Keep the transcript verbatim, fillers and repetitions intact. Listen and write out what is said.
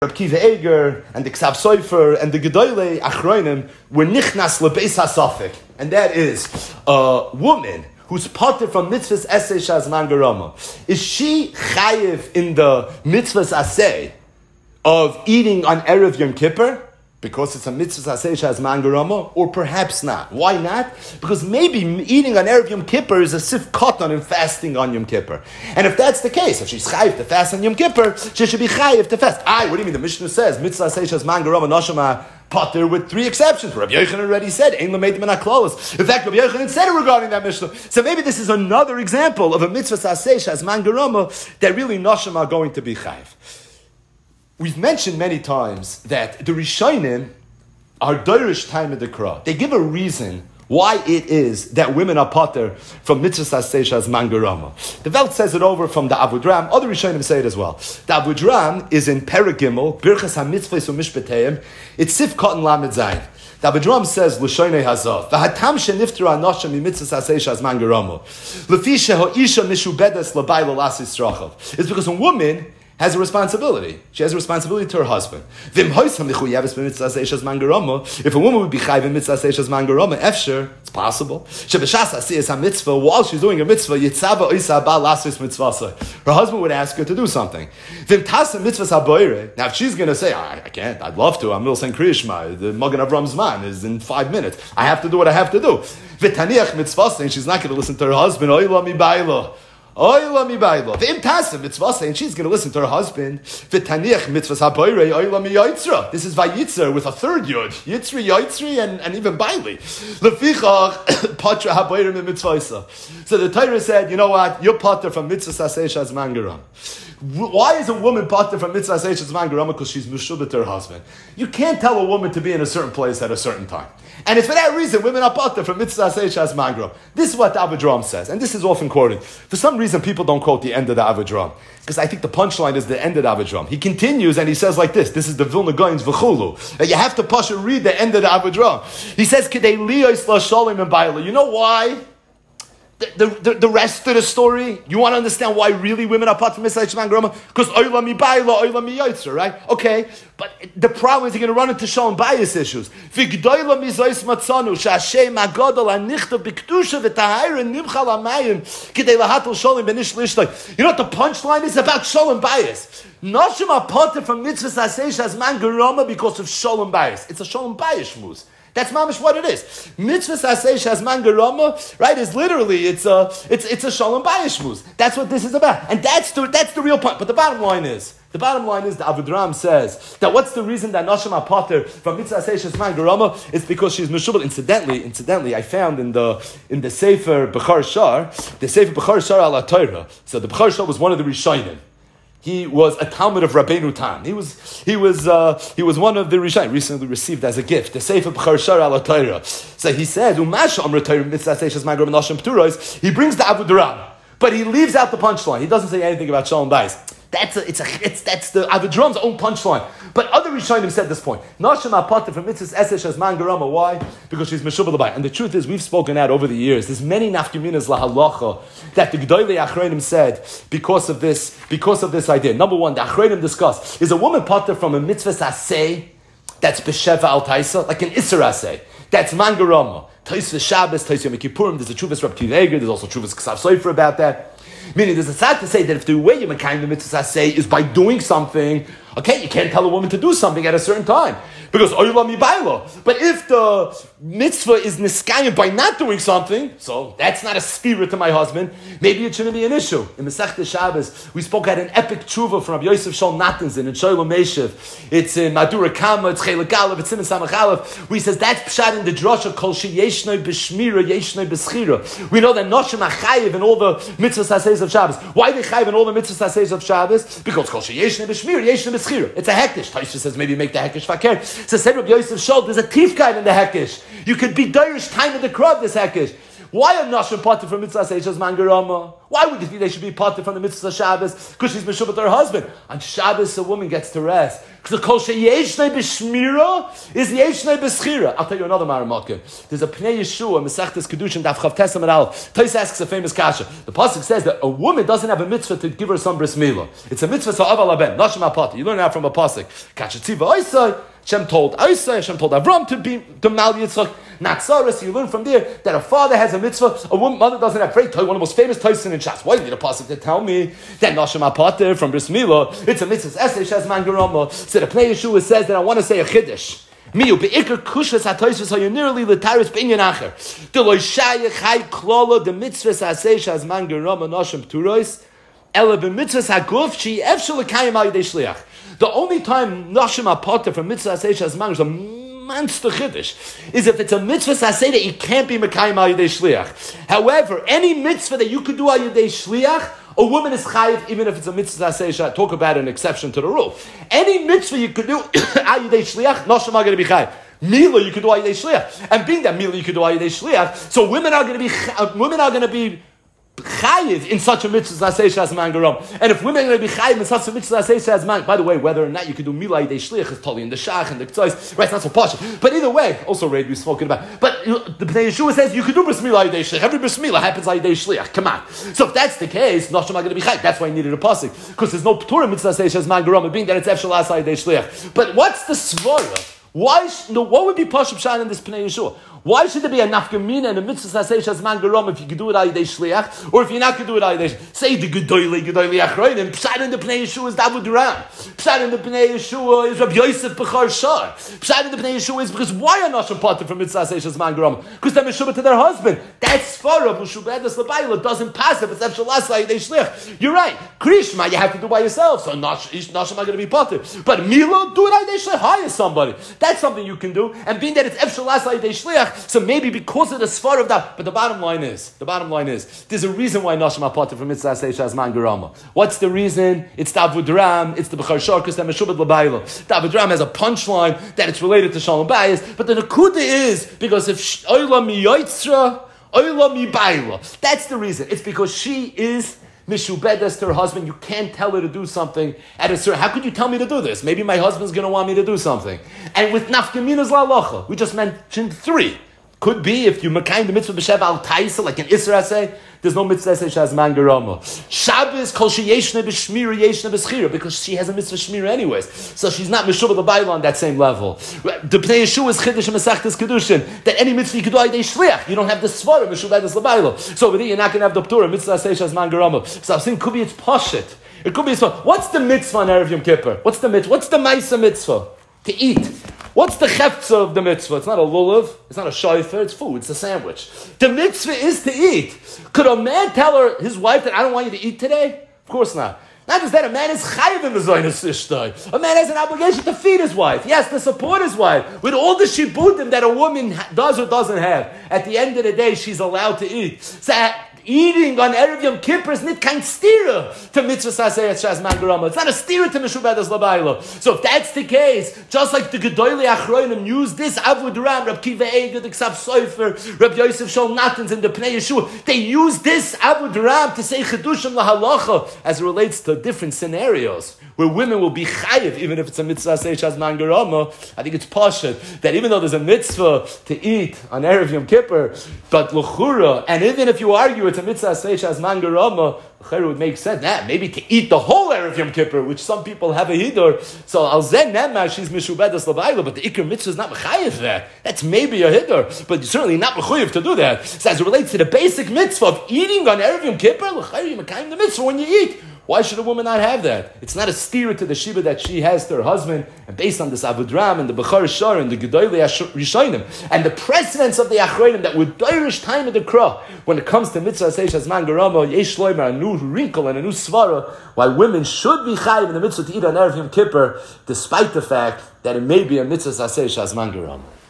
Reb Kiva Eger and the Ksav Sofer and the Gedolei Achronim were nichnas lebeis hasafik, and that is a woman who's parted from mitzvahs esei shazman garama. Is she chayiv in the mitzvahs aseh of eating on Erev Yom Kippur because it's a mitzvah aseh shazman garama, or perhaps not? Why not? Because maybe eating on Erev Yom Kippur is a sif katan and fasting on Yom Kippur. And if that's the case, if she's chayiv to fast on Yom Kippur, she should be chayiv to fast. Aye, what do you mean? The Mishnah says mitzvah aseh shazman garama nashama potter with three exceptions. Rabbi Yochanan already said, Ein l'meitim min haklalos. In fact, Rabbi Yochanan said it regarding that Mishnah. So maybe this is another example of a mitzvah aseh shazman garama that really nashama are going to be chayiv. We've mentioned many times that the Rishonim are Dorish time of the Kra. They give a reason why it is that women are potter from mitzvah aseh shazman garama. The Welt says it over from the Avodram. Other Rishonim say it as well. The Avodram is in Peragimel, Birchas HaMitzvahs u'Mishpateim. It's Sif Cotton Lamed Zayin. The Avodram says L'shoinei Hazav. V'hatam she'nifter anasha mitzvah aseh shazman garama. L'fi she'ha'isha mishubedes l'bayla lasis rachav. It's because a woman has a responsibility. She has a responsibility to her husband. If a woman would be chayv in mitzvah aseh shazman garama, efsher, it's possible. While she's doing a mitzvah, her husband would ask her to do something. Now, if she's going to say, I, I can't, I'd love to, I'm Mil Sen Kriyishma, the Magen Avram Zman is in five minutes. I have to do what I have to do. And she's not going to listen to her husband. Oyla mi baylo. V'im tasem mitzvah, and she's going to listen to her husband. V'taniach mitzvah haboyrei oyla mi yitzra. This is vayitzer with a third yod. Yitzri, yitzri, and, and even baili. Lefichach patra haboyrei mi mitzvahisa. So the Torah said, you know what? You're potter from mitzvah aseh shazman garama. Why is a woman potter from mitzvah aseh shazman garama? Because she's meshubah to her husband. You can't tell a woman to be in a certain place at a certain time. And it's for that reason women are potter from mitzvah aseh shazman garama. This is what the Avodram says, and this is often quoted. For some reason, people don't quote the end of the Avodram, because I think the punchline is the end of the Avodram. He continues and he says like this. This is the Vilna Gaon's v'chulu. That you have to push and read the end of the Avodram. He says, "K'dei liyos l'shalim and ba'ila." You know why? The, the, the rest of the story, you want to understand why really women are part of mitzvah shazman garama? Because oyla mi bayla, oyla mi yotzer, right? Okay, but the problem is you're going to run into shalom bias issues. V'gdoila mi zois matzanu, she'ashem agadol anichtav b'kedusha v'tahayra nimchal amayim k'dei lahatel shalom b'nish lishtay. You know what the punchline is about shalom bias? Nashim are parted from mitzvah aseh shazman garama because of shalom bias. It's a shalom bias shmuz. That's mamish what it is. Mitzvah aseh shazman garama, right, is literally, it's a, it's, it's a shalom bayis shmuz. That's what this is about. And that's the, that's the real point. But the bottom line is, the bottom line is, the Avodram says, that what's the reason that Nashim are potter from mitzvah aseh shazman garama? It's because she's meshubal. Incidentally, incidentally, I found in the, in the Sefer Bechar Shar, the Sefer Bechar Shar ala Torah. So the Bechar Shar was one of the Rishonim. He was a Talmud of Rabbeinu Tam. He was he was uh, he was one of the Rishonim recently received as a gift the Sefer Bechar Shar ala Torah. So he said, "Umash amr Torah mitzvah aseh shazman garama nashim pturos." He brings the Avodram, but he leaves out the punchline. He doesn't say anything about shalom bayis. That's a, it's a, it's that's the Avodram's own punchline. But other Rishonim said this point. Nashim apater from mitzvah aseh shazman garama. Why? Because she's meshubah l'bayit. And the truth is, we've spoken out over the years. There's many nafkaminas lahalacha that the Gedolei Achronim said because of this, because of this idea. Number one, the Achronim discuss, is a woman pater from a mitzvah aseh that's b'sheva al taisa, like an isser aseh, that's man garama. Taisa Shabbos, Taisa Yom Kippurim. There's a Chuvas Reb Kiva Eger. There's also Chuvas Ksav Sofer about that. Meaning, there's a sad to say that if the way you makayim the mitzvah aseh is by doing something, okay, you can't tell a woman to do something at a certain time because oyla mi bayla. But if the mitzvah is niskayim by not doing something, so that's not a spirit to my husband. Maybe it shouldn't be an issue. In Masechta Shabbos, we spoke at an epic tshuva from Rabbi Yosef Shol Natanzin in Sholem Meshiv. It's in Madura Kama, it's Chelik Aleph, it's Simon Samach Aleph. We says that's pshat in the drasha kol she yeshnoi b'shmira yeshnoi b'schira. We know that noshim achayiv in all the mitzvahs aseh of Shabbos. Why they chayiv in all the mitzvahs aseh of Shabbos? Because kol she yeshnoi b'shmira yeshnoi b'schira. It's a hektish. Taisha says maybe make the hektish fakir. So said Rabbi Yosef Shol, there's a tifkain in the hektish. You could be dirish time of the crowd this hektish. Why are Nashim parted from mitzvah Seishas Mangarama? Why would you think they should be parted from the mitzvah Shabbos? Because she's Meshubah to her husband. On Shabbos, a woman gets to rest. Because the kol sheyeshnei b'shmira is yeshnei b'schira. I'll tell you another Maramakim. There's a Pnei Yeshua, Mesechtes Kedushin, Daf Chav Tesam and Aleph. Tais asks a famous kasha. The pasuk says that a woman doesn't have a mitzvah to give her son bris milah. It's a mitzvah to aval haben, nashim apati. You learn that from a pasuk. Kasha tziva oisai. Hashem told Isai, Hashem told Avram to be to Mal Yitzchak. Natzaris, you learn from there that a father has a mitzvah, a woman, mother doesn't have faith. One of the most famous Tyson in Shas. Why do you need a pasuk to tell me that Nashim Apater from Bris Milah? It's a mitzvah. Esei Shas Man Garama. So the Pnei Yeshua says that I want to say a chiddush. Miu beikar kushas hatoysus hayanirli letaris binyan acher. Deloy shayach hay klola the mitzvahs asei Shas Man Garama Nashim Turois. Ela b'mitzvahs haguf she efshel lekayim al yidei shliach. The only time Nashim Apater from mitzvah asei Shas Man Garama monster chiddush is if it's a mitzvah saseh that you can't be mekayim al yidei shliach. However, any mitzvah that you could do al yidei shliach, a woman is chayiv even if it's a mitzvah saseh. Talk about an exception to the rule. Any mitzvah you could do al yidei shliach, nashim are going to be chayiv. Mila you could do al yidei shliach, and being that mila you could do al yidei shliach, so women are going to be uh, women are going to be chayiv in such a mitzvah as Shas Man Garam. And if women are going to be chayiv in such a mitzvah as Shas Man, by the way, whether or not you can do milah yidei shliach is totally in the shach and the ktsois, right? It's not so posh. But either way, also Raid we've spoken about. But you know, the Pnei Yeshua says you can do bris milah yidei shliach. Every bris milah happens yidei shliach. Come on. So if that's the case, Nashim are going to be chayiv. That's why I needed a pasuk because there's no p'tura mitzvah as Shas Man Garam, being that it's efshel as yidei shliach. But what's the svara? Why? Sh- no, what would be pashup shan in this Pnei Yeshua? Why should there be a nafkamina and a mitzvah saseh Shas Man Garam if you could do it al yidei shliach, or if you're not going to do it al yidei shliach? Say the gedoyle gedoyle achroinim. Pshat in the Pnei Yeshua is Davud Ram. Pshat in the Pnei Yeshua is Rabbi Yosef Bechar Shar. Pshat in the Pnei Yeshua is because why are Nashim parted from mitzvah saseh Shas Man Garam? Because they're meshubah to their husband. That's svara meshubah edas lebayla doesn't pass if it's efshel as al yidei shliach. You're right. Krishma you have to do by yourself. So Nashim are going to be parted. But Milo do it al yidei shliach. Hire somebody. That's something you can do. And being that it's efshel as al yidei shliach, so maybe because Because of the svar of that, but the bottom line is, the bottom line is, there's a reason why Nashim Apater from Mitzvah Aseh Shas Man Garama. What's the reason? It's Davud Ram, it's the Bechar Shar, because they're Meshubad L'Bayla. Davud Ram has a punchline that it's related to Shalom Bayis, but the Nakuda is, because if Oyla Mi Yoitzra, Oyla Mi Bayla. That's the reason. It's because she is Mishubedes to her husband. You can't tell her to do something at a certain. How could you tell me to do this? Maybe my husband's going to want me to do something. And with Nafkaminas La'alacha, we just mentioned three. Could be if you mekayim the mitzvah b'shev al taisa like an Isra say, there's no mitzvah say Shas Man Garama. Shabbos kol sheyeshne b'shmira yeshne b'schira because she has a mitzvah shmira anyways, so she's not meshubah the Bible on that same level. The Pnei Yeshua is chiddush and mesachtes kedushin that any mitzvah you could do yidei shliach. You don't have the svara meshubah das l'baylo. So over there you're not going to have the p'tura mitzvah say Shas Man Garama. So I was saying could be it's pashit. It could be it's what's the mitzvah on Erev Yom Kippur? What's the mitzvah? What's the ma'isa mitzvah? To eat. What's the chefza of the mitzvah? It's not a lulav, it's not a shayfer, it's food, it's a sandwich. The mitzvah is to eat. Could a man tell her, his wife, that I don't want you to eat today? Of course not. Not just that, a man is chayiv in the zaynas ishtay. A man has an obligation to feed his wife. Yes, to support his wife. With all the shibudim that a woman does or doesn't have, at the end of the day, she's allowed to eat. So, eating on Erev Yom Kippur is not kein stira to mitzvah saseh Shas Man Garama. It's not a stira to Meshubedes L'Baylo. So if that's the case, just like the Gedoyle Achroinim use this Avud Ram, Rab Kiva Eger, the Ksav Sofer, Rab Yosef Shol Natans, and the Pnei Yeshua, they use this Avud Ram to say Chedushim L'Halacha as it relates to different scenarios where women will be chayiv even if it's a mitzvah saseh Shas Man Garama. I think it's pashut that even though there's a mitzvah to eat on Erev Yom Kippur, but l'chura, and even if you argue it's a mitzvah saseh Shas Man Garama, it would make sense. Nah, maybe to eat the whole Erev Yom Kippur, which some people have a hidur. So al zen nema she's mishubedas l'bayla, but the ikar mitzvah is not mechayiv that. That's maybe a hidur, but certainly not mechayiv to do that. So as it relates to the basic mitzvah of eating on Erev Yom Kippur, l'chayim mekayim the mitzvah when you eat. Why should a woman not have that? It's not a steer to the shiva that she has to her husband, and based on this Avud Ram and the Bechar Shar and the Gedoyle Rishonim and the precedence of the Achronim that would Irish time of the Krah when it comes to mitzvah saseh Shas Man Garama, yesh loimer, a new wrinkle and a new svara, why women should be chayiv in the mitzvah to eat on Erev Yom Kippur, despite the fact that it may be a mitzvah saseh Shas Man Garama.